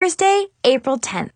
Thursday, April 10th.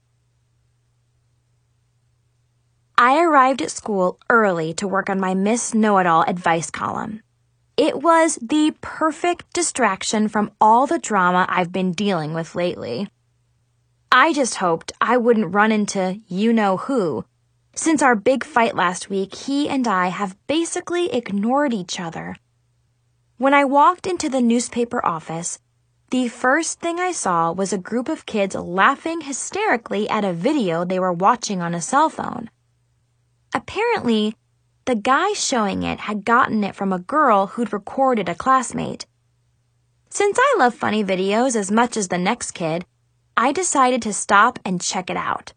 I arrived at school early to work on my Miss Know-It-All advice column. It was the perfect distraction from all the drama I've been dealing with lately. I just hoped I wouldn't run into you-know-who. Since our big fight last week, he and I have basically ignored each other. When I walked into the newspaper office, the first thing I saw was a group of kids laughing hysterically at a video they were watching on a cell phone. Apparently, the guy showing it had gotten it from a girl who'd recorded a classmate. Since I love funny videos as much as the next kid, I decided to stop and check it out.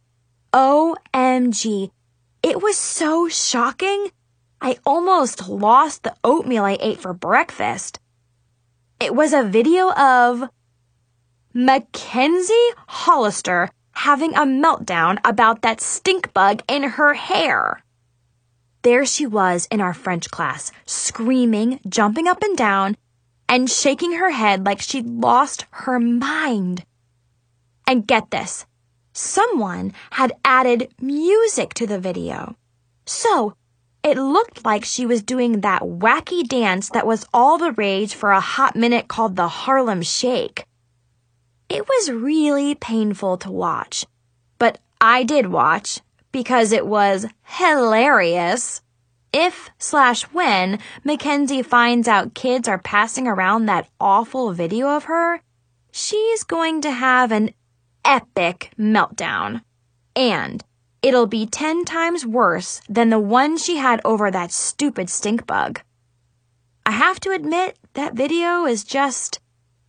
OMG, it was so shocking. I almost lost the oatmeal I ate for breakfast. It was a video of Mackenzie Hollister having a meltdown about that stink bug in her hair. There she was in our French class, screaming, jumping up and down, and shaking her head like she'd lost her mind. And get this, someone had added music to the video. So, it looked like she was doing that wacky dance that was all the rage for a hot minute called the Harlem Shake. It was really painful to watch, but I did watch because it was hilarious. If/when Mackenzie finds out kids are passing around that awful video of her, she's going to have an epic meltdown. And it'll be 10 times worse than the one she had over that stupid stink bug. I have to admit, that video is just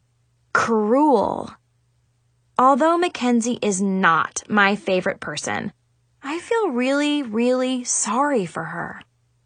cruel. Although Mackenzie is not my favorite person, I feel really, really sorry for her.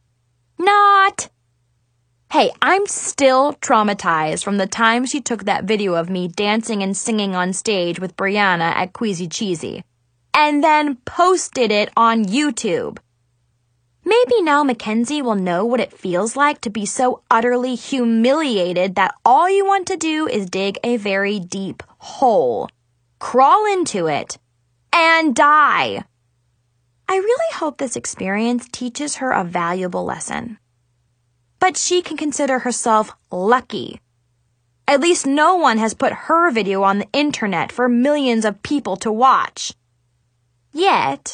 Not! Hey, I'm still traumatized from the time she took that video of me dancing and singing on stage with Brianna at Queasy Cheesy, and then posted it on YouTube. Maybe now Mackenzie will know what it feels like to be so utterly humiliated that all you want to do is dig a very deep hole, crawl into it, and die. I really hope this experience teaches her a valuable lesson. But she can consider herself lucky. At least no one has put her video on the internet for millions of people to watch. Yet.